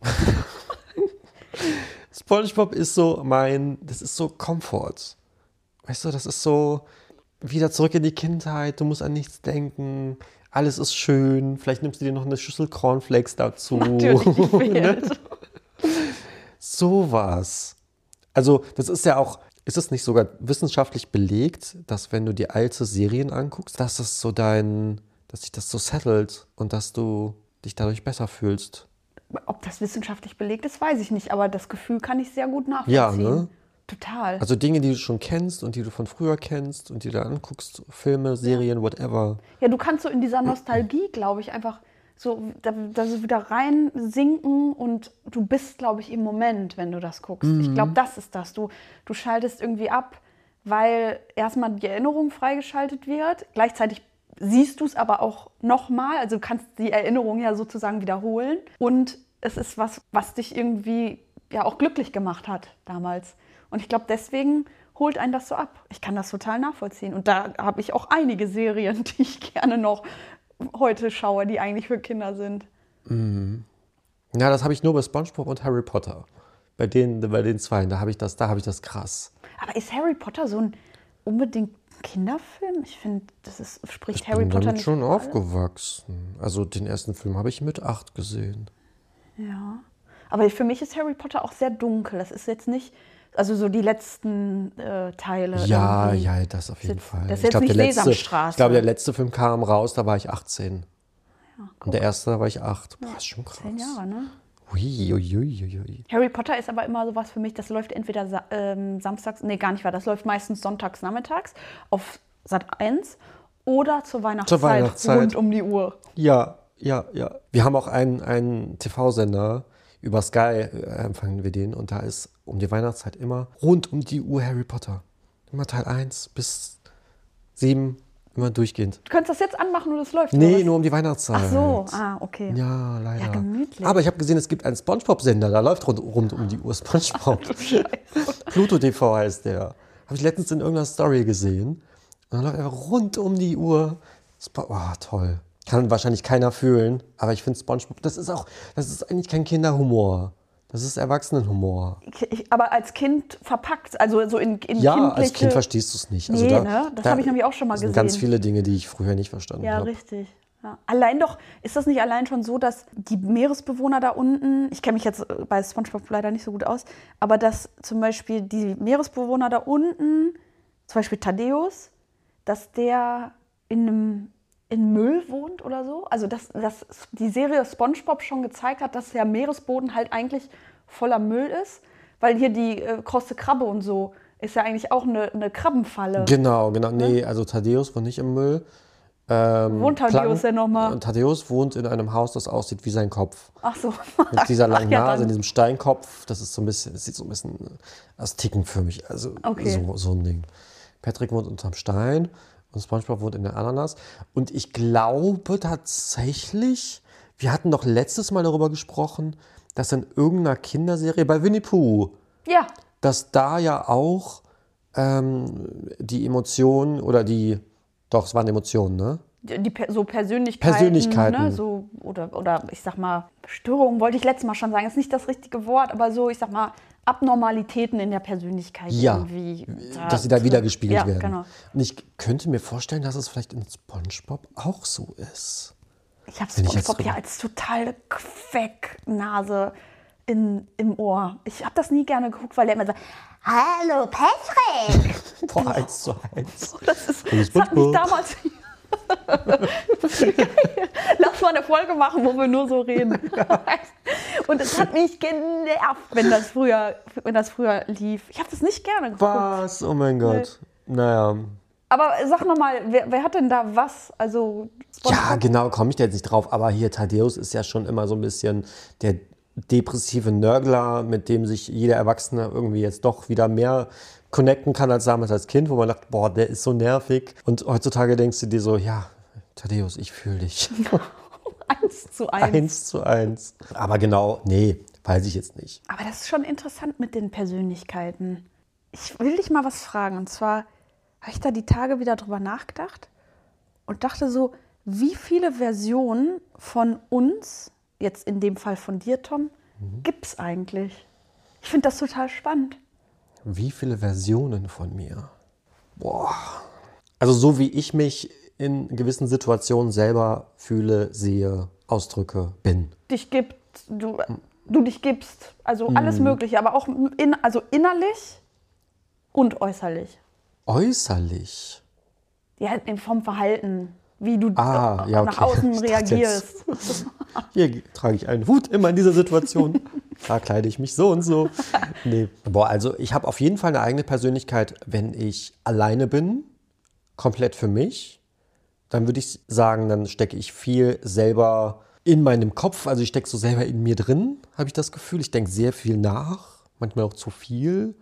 SpongeBob ist so mein, das ist so Komfort. Weißt du, das ist so wieder zurück in die Kindheit, du musst an nichts denken, alles ist schön, vielleicht nimmst du dir noch eine Schüssel Cornflakes dazu. Natürlich fehlt. Sowas. Also das ist ja auch, ist es nicht sogar wissenschaftlich belegt, dass wenn du dir alte Serien anguckst, dass das so dein, dass sich das so settelt und dass du dich dadurch besser fühlst. Ob das wissenschaftlich belegt ist, weiß ich nicht, aber das Gefühl kann ich sehr gut nachvollziehen. Ja, ne? Total. Also Dinge, die du schon kennst und die du von früher kennst und die du anguckst, Filme, Serien, whatever. Ja, du kannst so in dieser Nostalgie, glaube ich, einfach so da, da so wieder rein sinken und du bist, glaube ich, im Moment, wenn du das guckst. Ich glaube, das ist das. Du, du schaltest irgendwie ab, weil erstmal die Erinnerung freigeschaltet wird. Gleichzeitig siehst du es aber auch nochmal. Also du kannst die Erinnerung ja sozusagen wiederholen. Und es ist was, was dich irgendwie ja auch glücklich gemacht hat damals. Und ich glaube, deswegen holt einen das so ab. Ich kann das total nachvollziehen. Und da habe ich auch einige Serien, die ich gerne noch heute schaue, die eigentlich für Kinder sind. Ja, das habe ich nur bei SpongeBob und Harry Potter. Bei den, bei den zweien, da habe ich das, da habe ich das krass. Aber ist Harry Potter so ein unbedingt Kinderfilm? Ich finde, das ist, spricht Ich Harry bin Potter damit nicht schon für alle. aufgewachsen. Also den ersten Film habe ich mit acht gesehen. Ja. Aber für mich ist Harry Potter auch sehr dunkel. Das ist jetzt nicht, also so die letzten äh, Teile. Ja, irgendwie. ja, das auf jeden jetzt- Fall. das ist ich jetzt glaube, nicht der letzte, Sesamstraße. ich glaube, der letzte Film kam raus, da war ich achtzehn. Ja, guck, Und der erste, da war ich acht. Boah, ist schon krass. zehn Jahre, ne? Ui, ui, ui, ui, ui. Harry Potter ist aber immer sowas für mich, das läuft entweder sa ähm, samstags, nee, gar nicht wahr, das läuft meistens sonntags, nachmittags auf Sat eins oder zur Weihnachtszeit, Zur Weihnachtszeit. rund um die Uhr. Ja, ja, ja. Wir haben auch einen, einen T V-Sender, über Sky äh, empfangen wir den. Und da ist um die Weihnachtszeit immer rund um die Uhr Harry Potter. Immer Teil eins bis sieben, immer durchgehend. Du könntest das jetzt anmachen und es läuft. oder Nee, was? nur um die Weihnachtszeit. Ach so, ah, okay. Ja, leider. Ja, gemütlich. Aber ich habe gesehen, es gibt einen Spongebob-Sender, da läuft rund, rund um die Uhr Spongebob. Scheiße. Pluto T V heißt der. Habe ich letztens in irgendeiner Story gesehen. Und dann läuft einfach rund um die Uhr. Spo oh, toll. Kann wahrscheinlich keiner fühlen, aber ich finde SpongeBob, das ist auch, das ist eigentlich kein Kinderhumor. Das ist Erwachsenenhumor. Ich, aber als Kind verpackt, also so in, in Ja, kindliche... als Kind verstehst du es nicht. Also Nee, da, ne? Das da habe ich nämlich auch schon mal sind gesehen. ganz viele Dinge, die ich früher nicht verstanden Ja, habe. richtig. Ja. Allein doch, ist das nicht allein schon so, dass die Meeresbewohner da unten, ich kenne mich jetzt bei SpongeBob leider nicht so gut aus, aber dass zum Beispiel die Meeresbewohner da unten, zum Beispiel Thaddeus, dass der in einem in Müll wohnt oder so. Also dass, dass die Serie SpongeBob schon gezeigt hat, dass der Meeresboden halt eigentlich voller Müll ist, weil hier die äh, krosse Krabbe und so ist ja eigentlich auch eine, eine Krabbenfalle. Genau, genau. Nee, also Thaddeus war nicht im Müll. Ähm, Wohnt Thaddeus Planck- denn nochmal? Und Thaddeus wohnt in einem Haus, das aussieht wie sein Kopf. Ach so. Mit dieser langen Ach ja, Nase, dann. in diesem Steinkopf. Das ist so ein bisschen, das sieht so ein bisschen astikenförmig. Also Okay. so, so ein Ding. Patrick wohnt unterm Stein und SpongeBob wohnt in der Ananas. Und ich glaube tatsächlich, wir hatten doch letztes Mal darüber gesprochen, dass in irgendeiner Kinderserie bei Winnie Pooh, Ja, dass da ja auch ähm, die Emotionen oder die, doch, es waren Emotionen, ne? die Per- so Persönlichkeiten. Persönlichkeiten. Ne? So, oder, oder ich sag mal, Störungen wollte ich letztes Mal schon sagen. Ist nicht das richtige Wort, aber so, ich sag mal, Abnormalitäten in der Persönlichkeit Ja, irgendwie. dass sie da wiedergespiegelt ja, werden. Genau. Und ich könnte mir vorstellen, dass es vielleicht in SpongeBob auch so ist. Ich habe Wenn ich jetzt SpongeBob ja drüber- als totale Quecknase in, im Ohr. Ich habe das nie gerne geguckt, weil der immer so, hallo Patrick. Boah, eins zu eins. Das, ist, Hallo, das hat mich SpongeBob. damals... Lass mal eine Folge machen, wo wir nur so reden. Und es hat mich genervt, wenn das früher, wenn das früher lief. Ich habe das nicht gerne geguckt. Was? Oh mein Gott. Naja. Aber sag nochmal, wer, wer hat denn da was? Also Ja, genau, komme ich da jetzt nicht drauf. Aber hier, Thaddeus ist ja schon immer so ein bisschen der depressive Nörgler, mit dem sich jeder Erwachsene irgendwie jetzt doch wieder mehr connecten kann als damals als Kind, wo man dachte, boah, der ist so nervig. Und heutzutage denkst du dir so, ja, Thaddeus, ich fühle dich. eins zu eins. Eins zu eins. Aber genau, nee, weiß ich jetzt nicht. Aber das ist schon interessant mit den Persönlichkeiten. Ich will dich mal was fragen. Und zwar habe ich da die Tage wieder drüber nachgedacht und dachte so, wie viele Versionen von uns, jetzt in dem Fall von dir, Tom, Mhm. gibt es eigentlich? Ich finde das total spannend. Wie viele Versionen von mir? Boah. Also so wie ich mich in gewissen Situationen selber fühle, sehe, ausdrücke, bin. Dich gibt, du, du dich gibst, also Mhm. alles Mögliche, aber auch in, also innerlich und äußerlich. Äußerlich. Ja, vom Verhalten, wie du Ah, ja, nach okay. außen Ich dachte reagierst. Hier trage ich einen Hut immer in dieser Situation. Da kleide ich mich so und so. Nee. Boah, also ich habe auf jeden Fall eine eigene Persönlichkeit, wenn ich alleine bin, komplett für mich. Dann würde ich sagen, dann stecke ich viel selber in meinem Kopf. Also ich stecke so selber in mir drin, habe ich das Gefühl. Ich denke sehr viel nach, manchmal auch zu viel.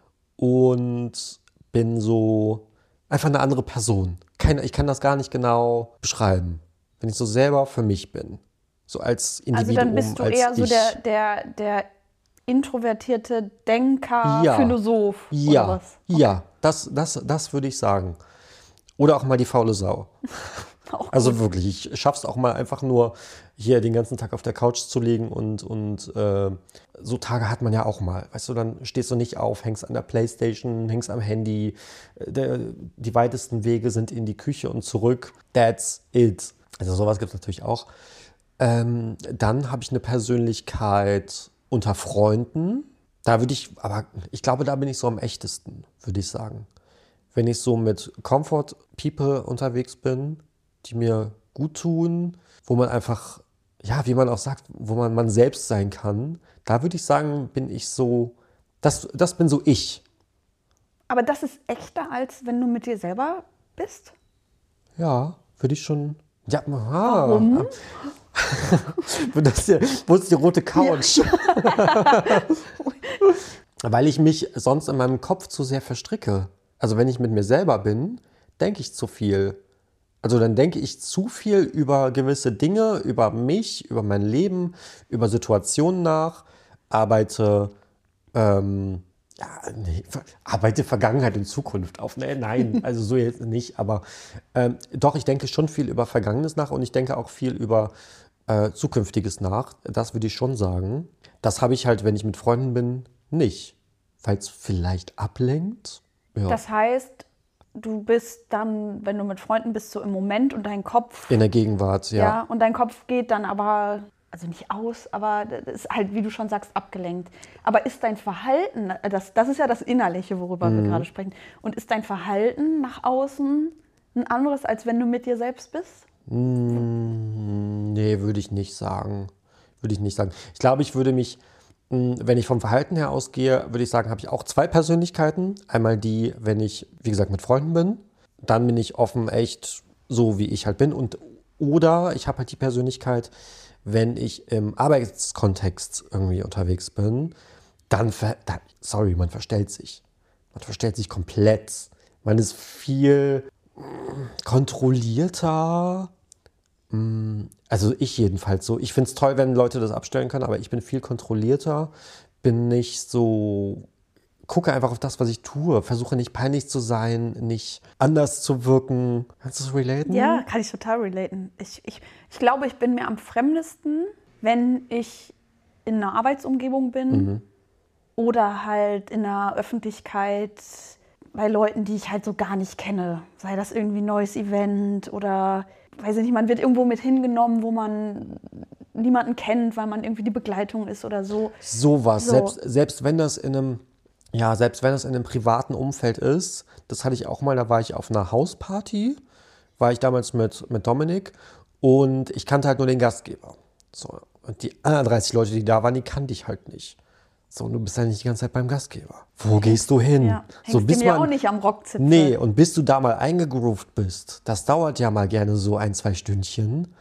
Und bin so einfach eine andere Person. Keine, ich kann das gar nicht genau beschreiben. Wenn ich so selber für mich bin. So als Individuum. Also dann bist du als eher so ich. der, der, der introvertierte Denker, Ja. Philosoph Ja, oder was? ja, das, das, das würde ich sagen. Oder auch mal die faule Sau. Auch Also wirklich, ich schaff's auch mal einfach nur, hier den ganzen Tag auf der Couch zu liegen und, und äh, so Tage hat man ja auch mal. Weißt du, dann stehst du nicht auf, hängst an der Playstation, hängst am Handy. Der, die weitesten Wege sind in die Küche und zurück. That's it. Also sowas gibt es natürlich auch. Ähm, dann habe ich eine Persönlichkeit unter Freunden. Da würde ich, aber ich glaube, da bin ich so am echtesten, würde ich sagen. Wenn ich so mit Comfort People unterwegs bin, die mir gut tun, wo man einfach, ja, wie man auch sagt, wo man man selbst sein kann, da würde ich sagen, bin ich so, das, das bin so ich. Aber das ist echter, als wenn du mit dir selber bist? Ja, würde ich schon. Ja, aha. Warum? Wo das hier, wo ist die rote Couch? Weil ich mich sonst in meinem Kopf zu sehr verstricke. Also wenn ich mit mir selber bin, denke ich zu viel. Also dann denke ich zu viel über gewisse Dinge, über mich, über mein Leben, über Situationen nach, arbeite, ähm, ja, nee, ver- arbeite Vergangenheit und Zukunft auf. Nee, nein, also so jetzt nicht, aber ähm, doch, ich denke schon viel über Vergangenes nach und ich denke auch viel über äh, Zukünftiges nach. Das würde ich schon sagen. Das habe ich halt, wenn ich mit Freunden bin, nicht. Weil es vielleicht ablenkt. Ja. Das heißt, du bist dann, wenn du mit Freunden bist, so im Moment und dein Kopf, In der Gegenwart, ja. ja, und dein Kopf geht dann aber, also nicht aus, aber das ist halt, wie du schon sagst, abgelenkt. Aber ist dein Verhalten, das, das ist ja das Innerliche, worüber Mhm. wir gerade sprechen, und ist dein Verhalten nach außen ein anderes, als wenn du mit dir selbst bist? Mm, Nee, würde ich nicht sagen. Würde ich nicht sagen. Ich glaube, ich würde mich, mh, wenn ich vom Verhalten her ausgehe, würde ich sagen, habe ich auch zwei Persönlichkeiten. Einmal die, wenn ich, wie gesagt, mit Freunden bin. Dann bin ich offen, echt so wie ich halt bin. Und, oder ich habe halt die Persönlichkeit, wenn ich im Arbeitskontext irgendwie unterwegs bin, dann, ver, dann, sorry, man verstellt sich. Man verstellt sich komplett. Man ist viel kontrollierter. Also ich jedenfalls so. Ich finde es toll, wenn Leute das abstellen können, aber ich bin viel kontrollierter. Bin nicht so... Gucke einfach auf das, was ich tue. Versuche nicht peinlich zu sein, nicht anders zu wirken. Kannst du das relaten? Ja, kann ich total relaten. Ich, ich, ich glaube, ich bin mir am fremdesten, wenn ich in einer Arbeitsumgebung bin mhm. oder halt in der Öffentlichkeit bei Leuten, die ich halt so gar nicht kenne. Sei das irgendwie ein neues Event oder, weiß ich nicht, man wird irgendwo mit hingenommen, wo man niemanden kennt, weil man irgendwie die Begleitung ist oder so. Sowas. So. Selbst, selbst wenn das in einem Ja, selbst wenn es in einem privaten Umfeld ist, das hatte ich auch mal, da war ich auf einer Hausparty, war ich damals mit, mit Dominik und ich kannte halt nur den Gastgeber. So, und die anderen dreißig Leute, die da waren, die kannte ich halt nicht. So, und du bist ja nicht die ganze Zeit beim Gastgeber. Wo hängst, gehst du hin? Ja, so, hängst bis du mir man, auch nicht am Rockzipfel. Nee, und bis du da mal eingegroovt bist, das dauert ja mal gerne so ein, zwei Stündchen.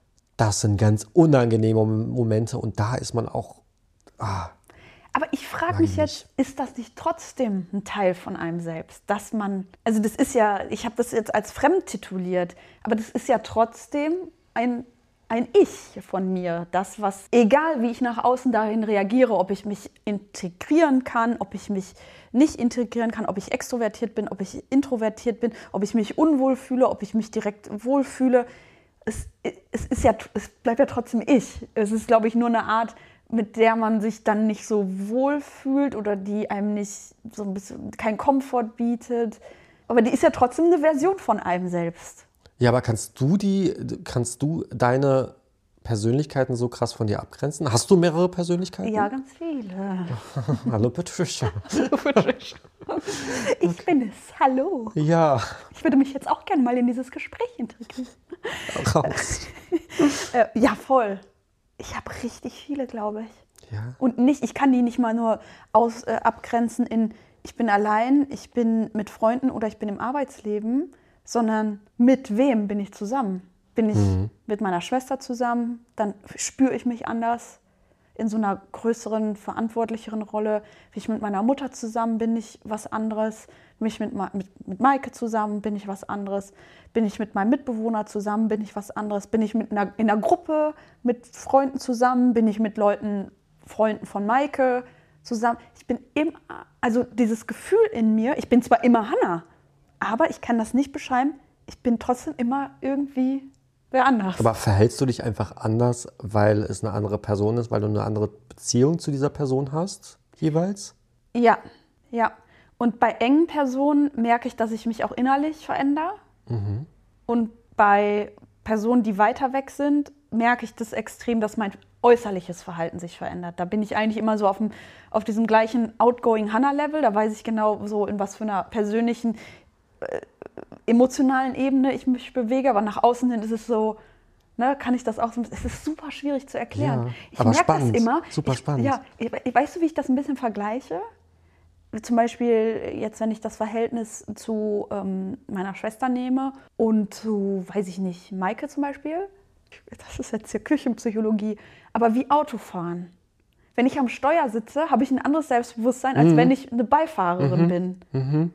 Das sind ganz unangenehme Momente und da ist man auch... Ah, Aber ich frage mich jetzt, ist das nicht trotzdem ein Teil von einem selbst? Dass man, also das ist ja, ich habe das jetzt als fremd tituliert, aber das ist ja trotzdem ein, ein Ich von mir. Das, was, egal wie ich nach außen dahin reagiere, ob ich mich integrieren kann, ob ich mich nicht integrieren kann, ob ich extrovertiert bin, ob ich introvertiert bin, ob ich mich unwohl fühle, ob ich mich direkt wohlfühle. Es, es, ist ja, es bleibt ja trotzdem ich. Es ist, glaube ich, nur eine Art, mit der man sich dann nicht so wohl fühlt oder die einem nicht so ein bisschen keinen Komfort bietet. Aber die ist ja trotzdem eine Version von einem selbst. Ja, aber kannst du die, kannst du deine Persönlichkeiten so krass von dir abgrenzen? Hast du mehrere Persönlichkeiten? Ja, ganz viele. Hallo Patricia. Hallo Patricia. Ich okay. bin es. Hallo. Ja. Ich würde mich jetzt auch gerne mal in dieses Gespräch integrieren. Raus. äh, ja, voll. Ich habe richtig viele, glaube ich. Ja. Und nicht, ich kann die nicht mal nur aus, äh, abgrenzen in, ich bin allein, ich bin mit Freunden oder ich bin im Arbeitsleben, sondern mit wem bin ich zusammen? Bin ich mhm. mit meiner Schwester zusammen, dann spüre ich mich anders in so einer größeren, verantwortlicheren Rolle. Bin ich mit meiner Mutter zusammen, bin ich was anderes. Bin ich mit, mit, mit Maike zusammen, bin ich was anderes. Bin ich mit meinem Mitbewohner zusammen, bin ich was anderes. Bin ich mit einer, in einer Gruppe mit Freunden zusammen, bin ich mit Leuten, Freunden von Maike zusammen. Ich bin immer, also dieses Gefühl in mir, ich bin zwar immer Hannah, aber ich kann das nicht beschreiben, ich bin trotzdem immer irgendwie wer anders. Aber verhältst du dich einfach anders, weil es eine andere Person ist, weil du eine andere Beziehung zu dieser Person hast, jeweils? Ja, ja. Und bei engen Personen merke ich, dass ich mich auch innerlich verändere. Mhm. Und bei Personen, die weiter weg sind, merke ich das extrem, dass mein äußerliches Verhalten sich verändert. Da bin ich eigentlich immer so auf, dem, auf diesem gleichen outgoing Hannah-Level. Da weiß ich genau so, in was für einer persönlichen, äh, emotionalen Ebene ich mich bewege. Aber nach außen hin ist es so, ne, kann ich das auch so, es ist super schwierig zu erklären. Ja, ich aber merke spannend, das immer. super ich, spannend. Ja, weißt du, wie ich das ein bisschen vergleiche? Zum Beispiel jetzt, wenn ich das Verhältnis zu ähm, meiner Schwester nehme und zu, weiß ich nicht, Maike zum Beispiel. Das ist jetzt hier Küchenpsychologie. Aber wie Autofahren. Wenn ich am Steuer sitze, habe ich ein anderes Selbstbewusstsein, als mhm. wenn ich eine Beifahrerin mhm. bin. Mhm.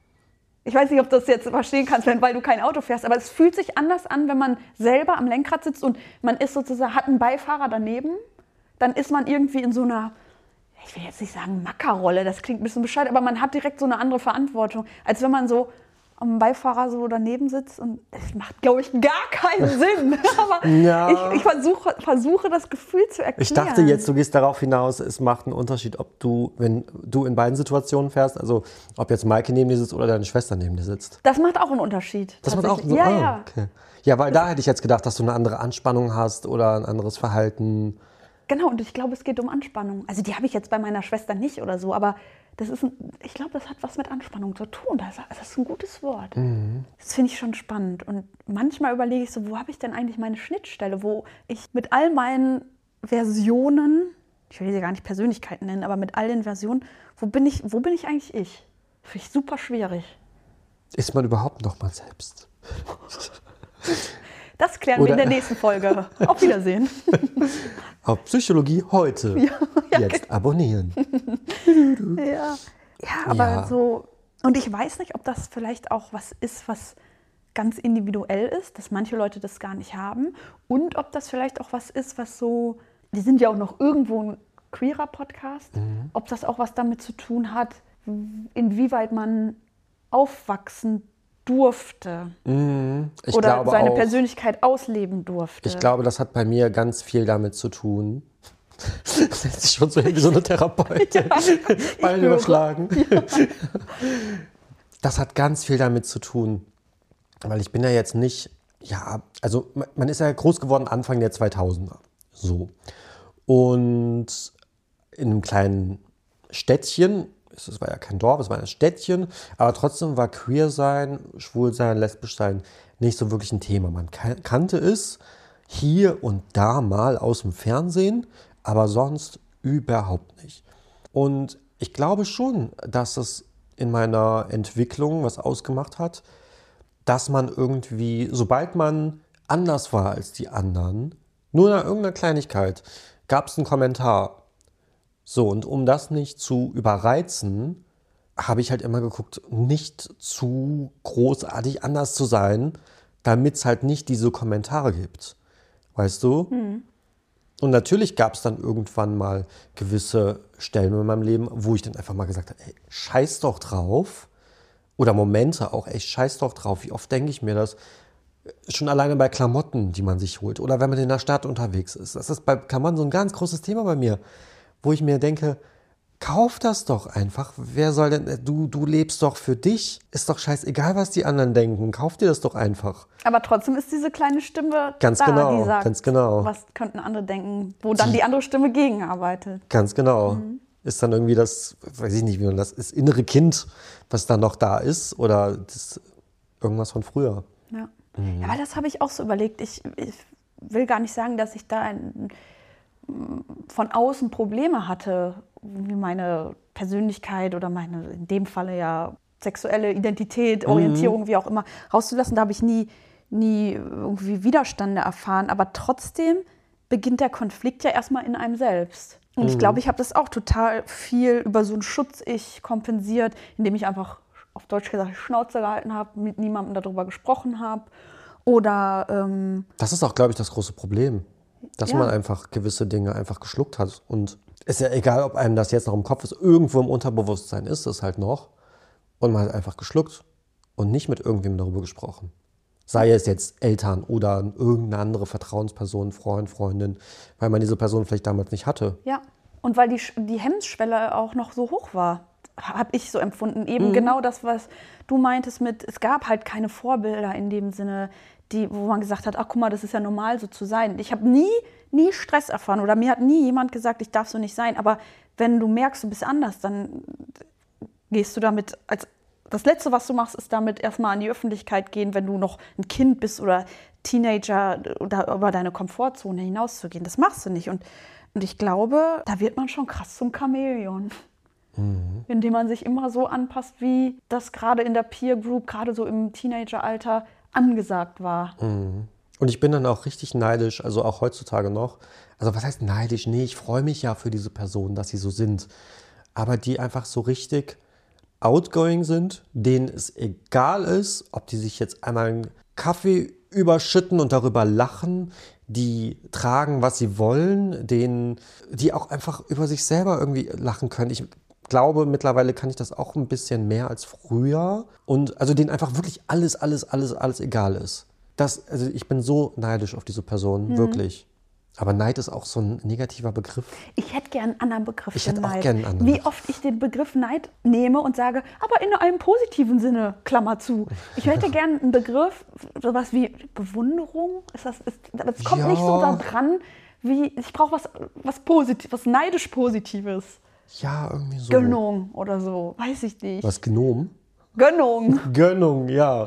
Ich weiß nicht, ob du das jetzt verstehen kannst, weil du kein Auto fährst, aber es fühlt sich anders an, wenn man selber am Lenkrad sitzt und man ist sozusagen, hat einen Beifahrer daneben. Dann ist man irgendwie in so einer, ich will jetzt nicht sagen Mackerrolle, das klingt ein bisschen bescheuert, aber man hat direkt so eine andere Verantwortung, als wenn man so am Beifahrer so daneben sitzt und das macht, glaube ich, gar keinen Sinn. Aber ja. ich, ich versuche, versuche, das Gefühl zu erklären. Ich dachte jetzt, du gehst darauf hinaus, es macht einen Unterschied, ob du, wenn du in beiden Situationen fährst, also ob jetzt Maike neben dir sitzt oder deine Schwester neben dir sitzt. Das macht auch einen Unterschied. Das macht auch einen ja, ah, ja. Okay. Ja, weil da hätte ich jetzt gedacht, dass du eine andere Anspannung hast oder ein anderes Verhalten. Genau, und ich glaube, es geht um Anspannung. Also die habe ich jetzt bei meiner Schwester nicht oder so, aber das ist ein, ich glaube, das hat was mit Anspannung zu tun. Das, das ist ein gutes Wort. Mhm. Das finde ich schon spannend. Und manchmal überlege ich so, wo habe ich denn eigentlich meine Schnittstelle, wo ich mit all meinen Versionen, ich will sie gar nicht Persönlichkeiten nennen, aber mit all den Versionen, wo bin ich, wo bin ich eigentlich ich? Finde ich super schwierig. Ist man überhaupt noch mal selbst? Das klären Oder wir in der nächsten Folge. Auf Wiedersehen. Auf Psychologie heute. Ja, ja, Jetzt abonnieren. Ja, ja aber Ja. so, und ich weiß nicht, ob das vielleicht auch was ist, was ganz individuell ist, dass manche Leute das gar nicht haben und ob das vielleicht auch was ist, was so, wir sind ja auch noch irgendwo ein queerer Podcast, Mhm. ob das auch was damit zu tun hat, inwieweit man aufwachsen durfte Mhm. Ich oder glaube seine auch, Persönlichkeit ausleben durfte. Ich glaube, das hat bei mir ganz viel damit zu tun. Das ist sich schon so wie so eine Therapeutin. Beine höre. überschlagen. Das hat ganz viel damit zu tun. Weil ich bin ja jetzt nicht, ja, also man- man ist ja groß geworden Anfang der zweitausender. So. Und in einem kleinen Städtchen, es war ja kein Dorf, es war ein Städtchen, aber trotzdem war queer sein, schwul sein, lesbisch sein nicht so wirklich ein Thema. Man kan- kannte es hier und da mal aus dem Fernsehen, aber sonst überhaupt nicht. Und ich glaube schon, dass es in meiner Entwicklung was ausgemacht hat, dass man irgendwie, sobald man anders war als die anderen, nur nach irgendeiner Kleinigkeit, gab es einen Kommentar. So, und um das nicht zu überreizen, habe ich halt immer geguckt, nicht zu großartig anders zu sein, damit es halt nicht diese Kommentare gibt. Weißt du? Und natürlich gab es dann irgendwann mal gewisse Stellen in meinem Leben, wo ich dann einfach mal gesagt habe, ey, scheiß doch drauf. Oder Momente auch, ey, scheiß doch drauf. Wie oft denke ich mir das? Schon alleine bei Klamotten, die man sich holt. Oder wenn man in der Stadt unterwegs ist. Das ist bei Klamotten so ein ganz großes Thema bei mir. Wo ich mir denke, kauf das doch einfach. Wer soll denn, du, du lebst doch für dich. Ist doch scheißegal, was die anderen denken. Kauf dir das doch einfach. Aber trotzdem ist diese kleine Stimme Ganz da, genau, die sagt, ganz genau. was könnten andere denken, wo dann die andere Stimme gegenarbeitet. Ganz genau. Ist dann irgendwie das, weiß ich nicht, wie man das, das innere Kind, was dann noch da ist. Oder das, irgendwas von früher. Ja, ja, weil das habe ich auch so überlegt. Ich, ich will gar nicht sagen, dass ich da ein, von außen Probleme hatte, wie meine Persönlichkeit oder meine, in dem Falle ja, sexuelle Identität, Orientierung, wie auch immer, rauszulassen. Da habe ich nie, nie irgendwie Widerstände erfahren. Aber trotzdem beginnt der Konflikt ja erstmal in einem selbst. Und ich glaube, ich habe das auch total viel über so ein Schutz-Ich kompensiert, indem ich einfach, auf Deutsch gesagt, Schnauze gehalten habe, mit niemandem darüber gesprochen habe. Oder ähm, Das ist auch, glaube ich, das große Problem. Dass Ja. man einfach gewisse Dinge einfach geschluckt hat. Und ist ja egal, ob einem das jetzt noch im Kopf ist, irgendwo im Unterbewusstsein ist es halt noch. Und man hat einfach geschluckt und nicht mit irgendwem darüber gesprochen. Sei es jetzt Eltern oder irgendeine andere Vertrauensperson, Freund, Freundin, weil man diese Person vielleicht damals nicht hatte. ja, und weil die, Sch- die Hemmschwelle auch noch so hoch war, habe ich so empfunden. Eben genau das, was du meintest mit, es gab halt keine Vorbilder in dem Sinne, die, wo man gesagt hat, ach guck mal, das ist ja normal so zu sein. Ich habe nie, nie Stress erfahren oder mir hat nie jemand gesagt, ich darf so nicht sein. Aber wenn du merkst, du bist anders, dann gehst du damit, als das Letzte, was du machst, ist damit erstmal an die Öffentlichkeit gehen, wenn du noch ein Kind bist oder Teenager oder über deine Komfortzone hinauszugehen. Das machst du nicht. Und, und ich glaube, da wird man schon krass zum Chamäleon. Indem man sich immer so anpasst, wie das gerade in der Peer Group, gerade so im Teenageralter angesagt war. Und ich bin dann auch richtig neidisch, also auch heutzutage noch. Also was heißt neidisch? Nee, ich freue mich ja für diese Personen, dass sie so sind. Aber die einfach so richtig outgoing sind, denen es egal ist, ob die sich jetzt einmal einen Kaffee überschütten und darüber lachen, die tragen, was sie wollen, denen, die auch einfach über sich selber irgendwie lachen können. Ich glaube, mittlerweile kann ich das auch ein bisschen mehr als früher. Und also denen einfach wirklich alles, alles, alles, alles egal ist. Das, also ich bin so neidisch auf diese Person, wirklich. Aber Neid ist auch so ein negativer Begriff. Ich hätte gern einen anderen Begriff Ich für hätte auch Neid. gern einen anderen Wie Begriff. oft ich den Begriff Neid nehme und sage, aber in einem positiven Sinne, Klammer zu. Ich hätte gern einen Begriff, sowas wie Bewunderung. Ist das, ist, das kommt Ja. nicht so da dran, wie ich brauche was, was Positives, was neidisch Positives. Ja, irgendwie so. Gönnung oder so, weiß ich nicht. Was, Gnom? Gönnung. Gönnung, ja.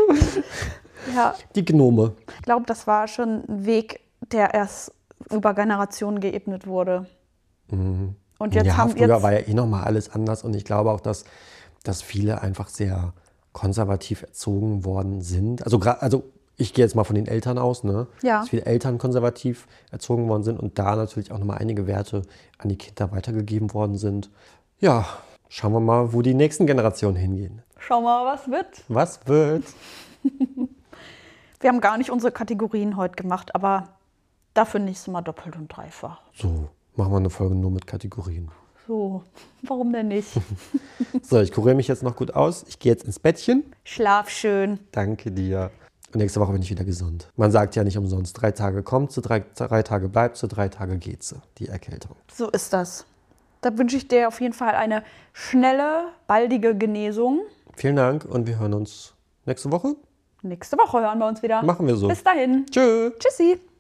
Ja, Die Gnome. ich glaube, das war schon ein Weg, der erst über Generationen geebnet wurde. Und jetzt ja, haben früher jetzt war ja eh nochmal alles anders. Und ich glaube auch, dass, dass viele einfach sehr konservativ erzogen worden sind. Also, gra- also ich gehe jetzt mal von den Eltern aus, ne? Ja. Dass viele Eltern konservativ erzogen worden sind und da natürlich auch nochmal einige Werte an die Kinder weitergegeben worden sind. Ja, schauen wir mal, wo die nächsten Generationen hingehen. Schau mal, was wird. Was wird? Wir haben gar nicht unsere Kategorien heute gemacht, aber dafür nächstes Mal doppelt und dreifach. So, machen wir eine Folge nur mit Kategorien. So, warum denn nicht? So, ich kuriere mich jetzt noch gut aus. Ich gehe jetzt ins Bettchen. Schlaf schön. Danke dir. Und nächste Woche bin ich wieder gesund. Man sagt ja nicht umsonst, drei Tage kommt sie, drei, drei Tage bleibt sie, drei Tage geht sie, die Erkältung. So ist das. Da wünsche ich dir auf jeden Fall eine schnelle, baldige Genesung. Vielen Dank und wir hören uns nächste Woche. Nächste Woche hören wir uns wieder. Machen wir so. Bis dahin. Tschö. Tschüssi.